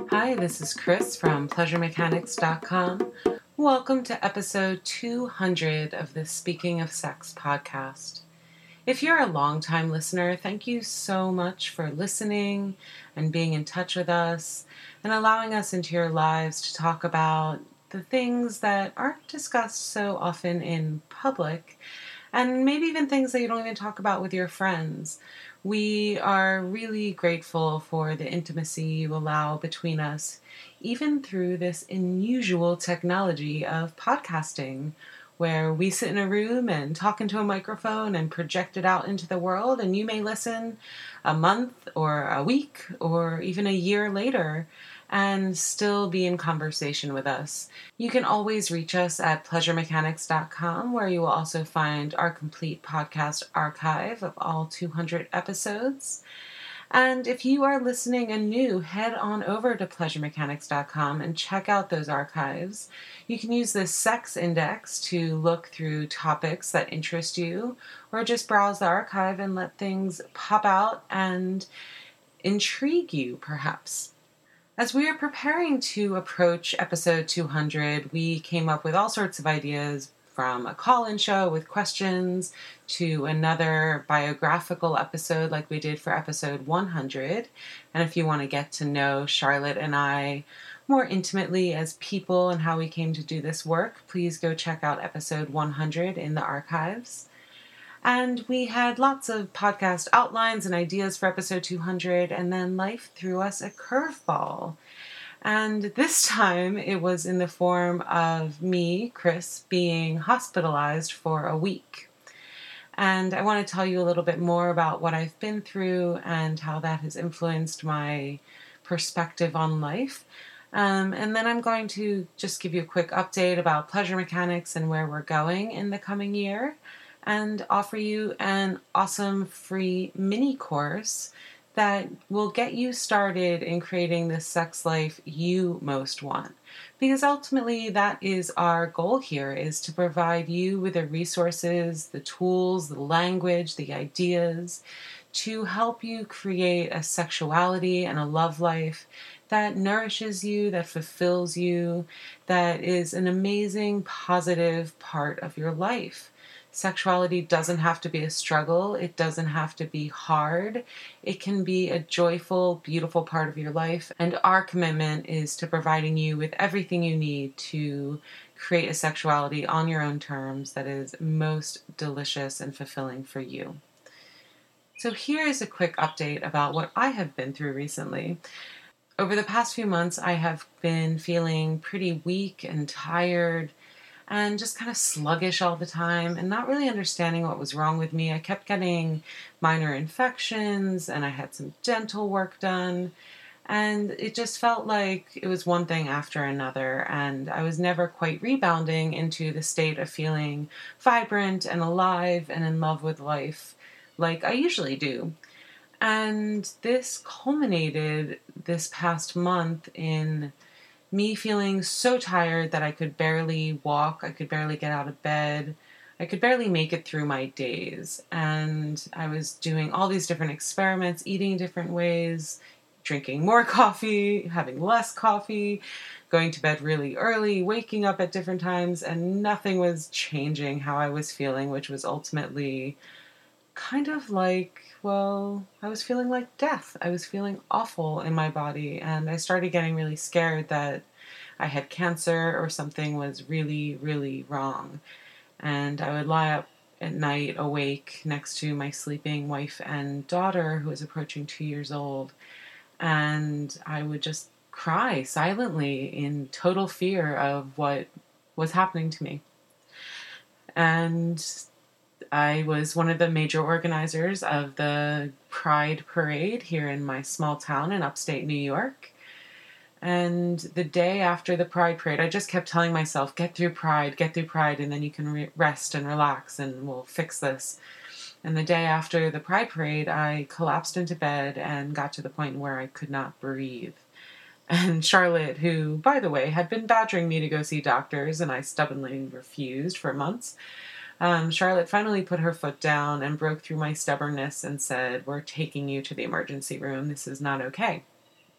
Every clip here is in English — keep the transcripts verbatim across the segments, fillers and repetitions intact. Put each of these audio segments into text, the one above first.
Hi, this is Chris from pleasure mechanics dot com. Welcome to episode two hundred of the Speaking of Sex podcast. If you're a longtime listener, thank you so much for listening and being in touch with us and allowing us into your lives to talk about the things that aren't discussed so often in public, and maybe even things that you don't even talk about with your friends. We are really grateful for the intimacy you allow between us, even through this unusual technology of podcasting, where we sit in a room and talk into a microphone and project it out into the world, and you may listen a month or a week or even a year later and still be in conversation with us. You can always reach us at pleasure mechanics dot com, where you will also find our complete podcast archive of all two hundred episodes. And if you are listening anew, head on over to pleasure mechanics dot com and check out those archives. You can use the sex index to look through topics that interest you, or just browse the archive and let things pop out and intrigue you, perhaps. As we are preparing to approach episode two hundred, we came up with all sorts of ideas, from a call-in show with questions to another biographical episode like we did for episode one hundred. And if you want to get to know Charlotte and I more intimately as people and how we came to do this work, please go check out episode one hundred in the archives. And we had lots of podcast outlines and ideas for episode two hundred, and then life threw us a curveball. And this time it was in the form of me, Chris, being hospitalized for a week. And I want to tell you a little bit more about what I've been through and how that has influenced my perspective on life. Um, and then I'm going to just give you a quick update about Pleasure Mechanics and where we're going in the coming year, and offer you an awesome free mini course that will get you started in creating the sex life you most want. Because ultimately that is our goal here, is to provide you with the resources, the tools, the language, the ideas to help you create a sexuality and a love life that nourishes you, that fulfills you, that is an amazing, positive part of your life. Sexuality doesn't have to be a struggle. It doesn't have to be hard. It can be a joyful, beautiful part of your life. And our commitment is to providing you with everything you need to create a sexuality on your own terms that is most delicious and fulfilling for you. So here is a quick update about what I have been through recently. Over the past few months, I have been feeling pretty weak and tired and just kind of sluggish all the time and not really understanding what was wrong with me. I kept getting minor infections and I had some dental work done, and it just felt like it was one thing after another, and I was never quite rebounding into the state of feeling vibrant and alive and in love with life like I usually do. And this culminated this past month in me feeling so tired that I could barely walk, I could barely get out of bed, I could barely make it through my days. And I was doing all these different experiments, eating different ways, drinking more coffee, having less coffee, going to bed really early, waking up at different times, and nothing was changing how I was feeling, which was ultimately kind of like, well, I was feeling like death. I was feeling awful in my body, and I started getting really scared that I had cancer or something was really, really wrong. And I would lie up at night awake next to my sleeping wife and daughter, who was approaching two years old, and I would just cry silently in total fear of what was happening to me. And I was one of the major organizers of the Pride Parade here in my small town in upstate New York. And the day after the Pride Parade, I just kept telling myself, get through Pride, get through Pride, and then you can re- rest and relax and we'll fix this. And the day after the Pride Parade, I collapsed into bed and got to the point where I could not breathe. And Charlotte, who, by the way, had been badgering me to go see doctors, and I stubbornly refused for months, Um, Charlotte finally put her foot down and broke through my stubbornness and said, "We're taking you to the emergency room. This is not okay."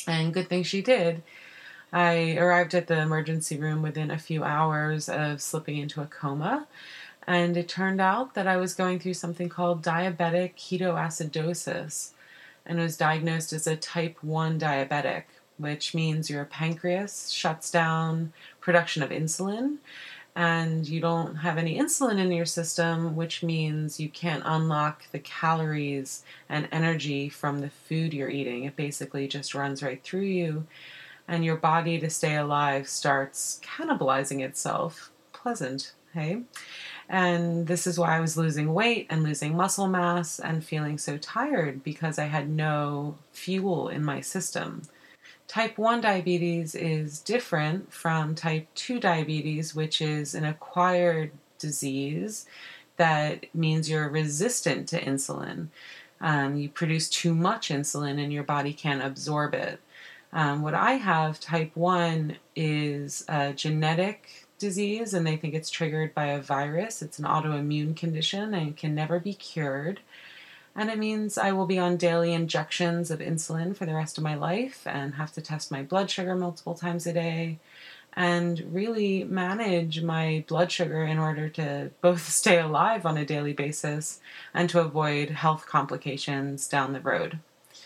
And good thing she did. I arrived at the emergency room within a few hours of slipping into a coma. And it turned out that I was going through something called diabetic ketoacidosis, and was diagnosed as a type one diabetic, which means your pancreas shuts down production of insulin, and you don't have any insulin in your system, which means you can't unlock the calories and energy from the food you're eating. It basically just runs right through you, and your body, to stay alive, starts cannibalizing itself. Pleasant, hey? And this is why I was losing weight and losing muscle mass and feeling so tired, because I had no fuel in my system. Type one diabetes is different from type two diabetes, which is an acquired disease that means you're resistant to insulin. Um, you produce too much insulin and your body can't absorb it. Um, what I have, type one, is a genetic disease, and they think it's triggered by a virus. It's an autoimmune condition and can never be cured. And it means I will be on daily injections of insulin for the rest of my life and have to test my blood sugar multiple times a day and really manage my blood sugar in order to both stay alive on a daily basis and to avoid health complications down the road.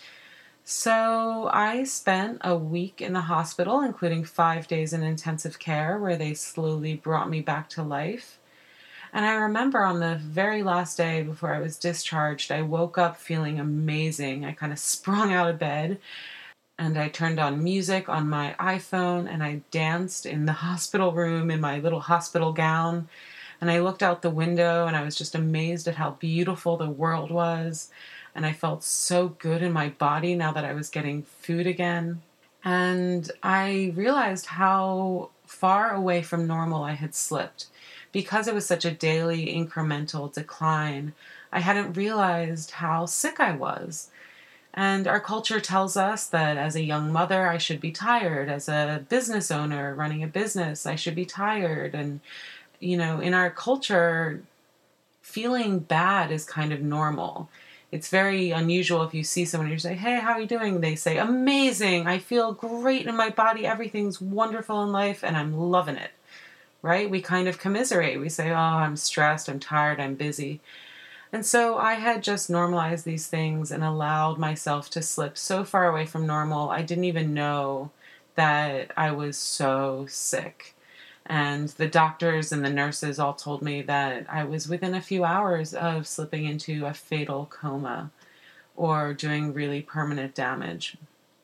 So I spent a week in the hospital, including five days in intensive care, where they slowly brought me back to life. And I remember on the very last day before I was discharged, I woke up feeling amazing. I kind of sprung out of bed and I turned on music on my iPhone and I danced in the hospital room in my little hospital gown. And I looked out the window and I was just amazed at how beautiful the world was. And I felt so good in my body now that I was getting food again. And I realized how far away from normal I had slipped. Because it was such a daily incremental decline, I hadn't realized how sick I was. And our culture tells us that as a young mother, I should be tired. As a business owner running a business, I should be tired. And, you know, in our culture, feeling bad is kind of normal. It's very unusual if you see someone and you say, hey, how are you doing? They say, amazing. I feel great in my body. Everything's wonderful in life and I'm loving it. Right? We kind of commiserate. We say, oh, I'm stressed. I'm tired. I'm busy. And so I had just normalized these things and allowed myself to slip so far away from normal. I didn't even know that I was so sick. And the doctors and the nurses all told me that I was within a few hours of slipping into a fatal coma or doing really permanent damage.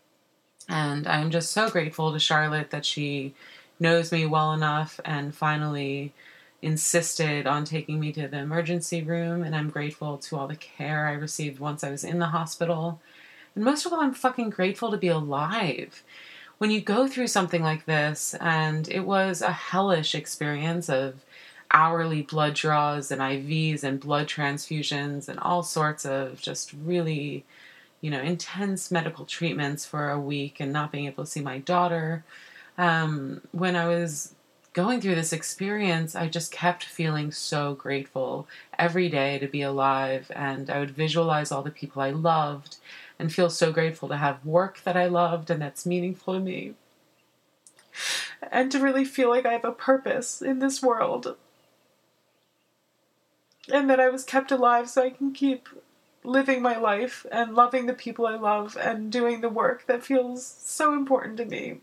And I'm just so grateful to Charlotte that she knows me well enough and finally insisted on taking me to the emergency room. And I'm grateful to all the care I received once I was in the hospital. And most of all, I'm fucking grateful to be alive. When you go through something like this, and it was a hellish experience of hourly blood draws and I Vs and blood transfusions and all sorts of just really, you know, intense medical treatments for a week and not being able to see my daughter. Um, when I was going through this experience, I just kept feeling so grateful every day to be alive, and I would visualize all the people I loved and feel so grateful to have work that I loved and that's meaningful to me. And to really feel like I have a purpose in this world. And that I was kept alive so I can keep living my life and loving the people I love and doing the work that feels so important to me.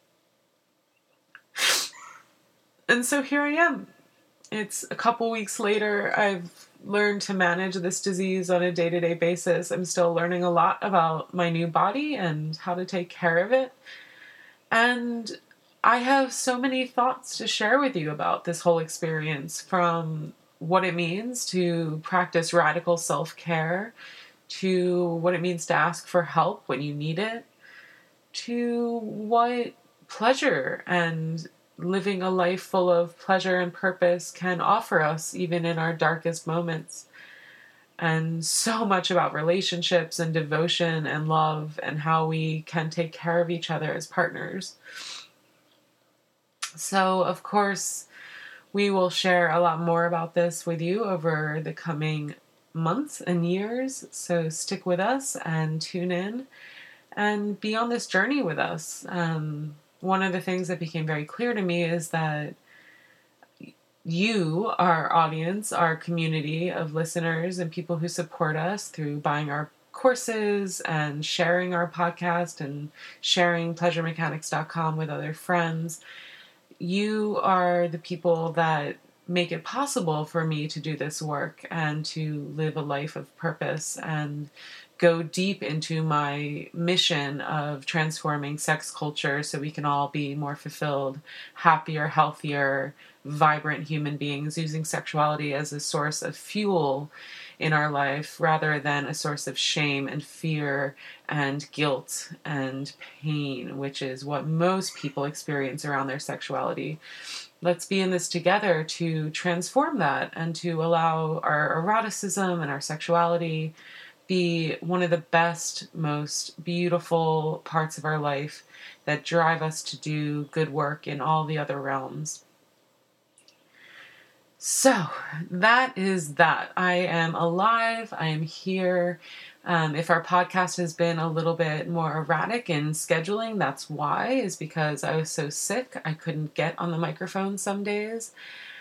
And so here I am. It's a couple weeks later. I've learned to manage this disease on a day-to-day basis. I'm still learning a lot about my new body and how to take care of it. And I have so many thoughts to share with you about this whole experience, from what it means to practice radical self-care, to what it means to ask for help when you need it, to what pleasure and living a life full of pleasure and purpose can offer us even in our darkest moments. And so much about relationships and devotion and love and how we can take care of each other as partners. So, of course, we will share a lot more about this with you over the coming months and years. So stick with us and tune in. and be on this journey with us. Um, one of the things that became very clear to me is that you, our audience, our community of listeners and people who support us through buying our courses and sharing our podcast and sharing pleasure mechanics dot com with other friends, you are the people that make it possible for me to do this work and to live a life of purpose and go deep into my mission of transforming sex culture so we can all be more fulfilled, happier, healthier, vibrant human beings, using sexuality as a source of fuel in our life rather than a source of shame and fear and guilt and pain, which is what most people experience around their sexuality. Let's be in this together to transform that and to allow our eroticism and our sexuality be one of the best, most beautiful parts of our life that drive us to do good work in all the other realms. So that is that. I am alive. I am here. Um, if our podcast has been a little bit more erratic in scheduling, that's why, is because I was so sick. I couldn't get on the microphone some days.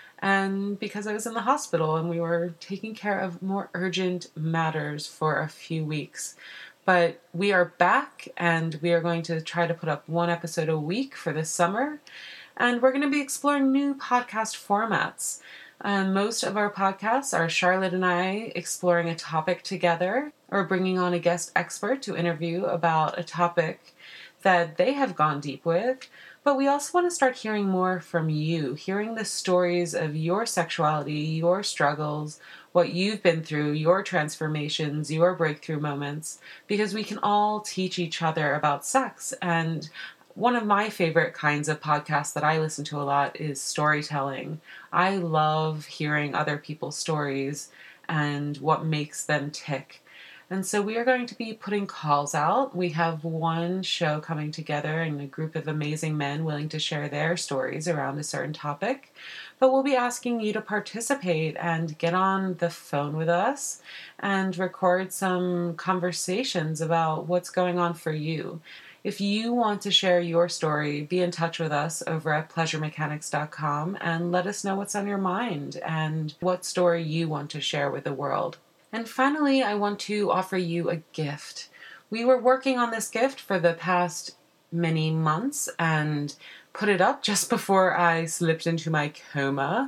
And because I was in the hospital and we were taking care of more urgent matters for a few weeks. But we are back and we are going to try to put up one episode a week for this summer. And we're going to be exploring new podcast formats. Um, most of our podcasts are Charlotte and I exploring a topic together or bringing on a guest expert to interview about a topic that they have gone deep with. But we also want to start hearing more from you, hearing the stories of your sexuality, your struggles, what you've been through, your transformations, your breakthrough moments, because we can all teach each other about sex. And one of my favorite kinds of podcasts that I listen to a lot is storytelling. I love hearing other people's stories and what makes them tick. And so we are going to be putting calls out. We have one show coming together and a group of amazing men willing to share their stories around a certain topic. But we'll be asking you to participate and get on the phone with us and record some conversations about what's going on for you. If you want to share your story, be in touch with us over at pleasure mechanics dot com and let us know what's on your mind and what story you want to share with the world. And finally, I want to offer you a gift. We were working on this gift for the past many months and put it up just before I slipped into my coma.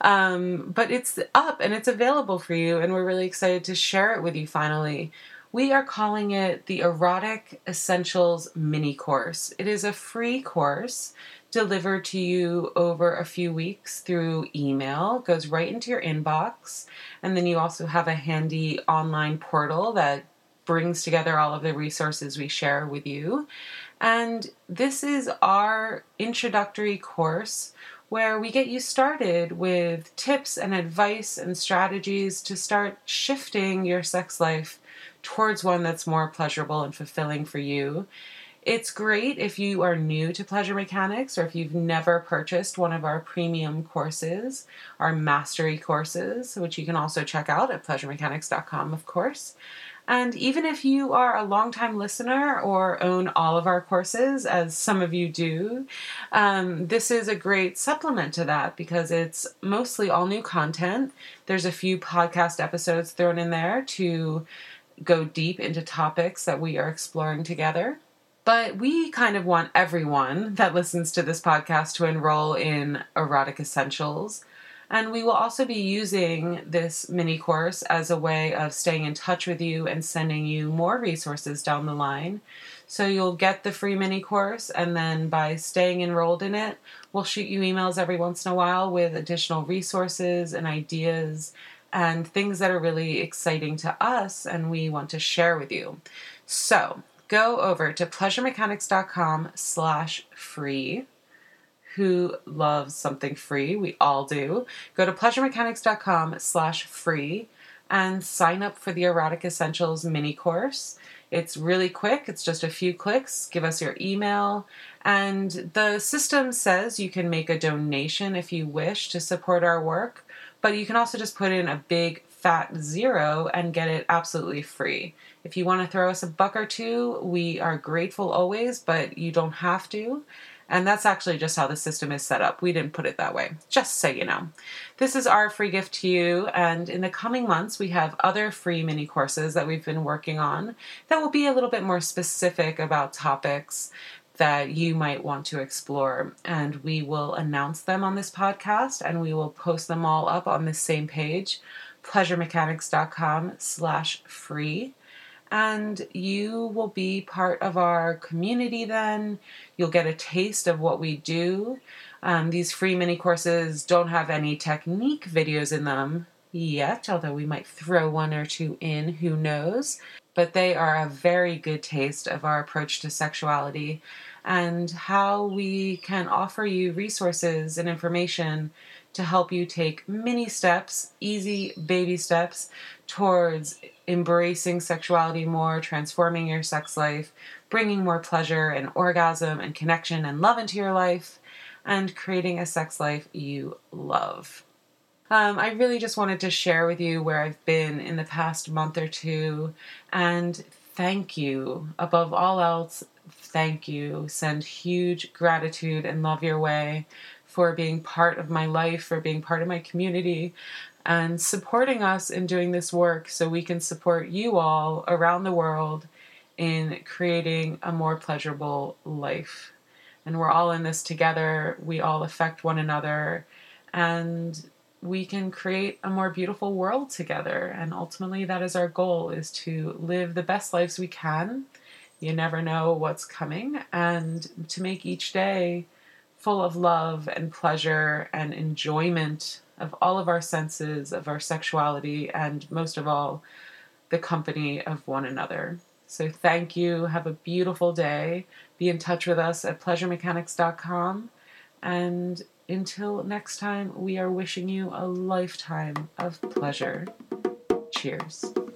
Um, but it's up and it's available for you, and we're really excited to share it with you finally. We are calling it the Erotic Essentials Mini Course. It is a free course delivered to you over a few weeks through email. It goes right into your inbox. And then you also have a handy online portal that brings together all of the resources we share with you. And this is our introductory course where we get you started with tips and advice and strategies to start shifting your sex life towards one that's more pleasurable and fulfilling for you. It's great if you are new to pleasure mechanics or if you've never purchased one of our premium courses, our mastery courses, which you can also check out at pleasure mechanics dot com, of course. And even if you are a longtime listener or own all of our courses, as some of you do, um, this is a great supplement to that because it's mostly all new content. There's a few podcast episodes thrown in there to go deep into topics that we are exploring together. But we kind of want everyone that listens to this podcast to enroll in Erotic Essentials. And we will also be using this mini course as a way of staying in touch with you and sending you more resources down the line. So you'll get the free mini course, and then by staying enrolled in it, we'll shoot you emails every once in a while with additional resources and ideas and things that are really exciting to us and we want to share with you. So go over to pleasure mechanics dot com slash free. Who loves something free? We all do. Go to pleasure mechanics dot com slash free and sign up for the Erotic Essentials mini course. It's really quick. It's just a few clicks. Give us your email. And the system says you can make a donation if you wish to support our work. But you can also just put in a big fat zero and get it absolutely free. If you want to throw us a buck or two, we are grateful always, but you don't have to. And that's actually just how the system is set up. We didn't put it that way, just so you know. This is our free gift to you, and in the coming months, we have other free mini courses that we've been working on that will be a little bit more specific about topics that you might want to explore. And we will announce them on this podcast, and we will post them all up on this same page, pleasuremechanics.com slash free. And you will be part of our community then. You'll get a taste of what we do. Um, these free mini courses don't have any technique videos in them yet, although we might throw one or two in, who knows. But they are a very good taste of our approach to sexuality and how we can offer you resources and information to help you take mini steps, easy baby steps, towards embracing sexuality more, transforming your sex life, bringing more pleasure and orgasm and connection and love into your life, and creating a sex life you love. Um, I really just wanted to share with you where I've been in the past month or two, and thank you. Above all else, thank you. Send huge gratitude and love your way for being part of my life, for being part of my community, and supporting us in doing this work so we can support you all around the world in creating a more pleasurable life. And we're all in this together. We all affect one another, and we can create a more beautiful world together. And ultimately, that is our goal, is to live the best lives we can. You never know what's coming, and to make each day full of love and pleasure and enjoyment of all of our senses, of our sexuality, and most of all, the company of one another. So thank you. Have a beautiful day. Be in touch with us at pleasure mechanics dot com. And until next time, we are wishing you a lifetime of pleasure. Cheers.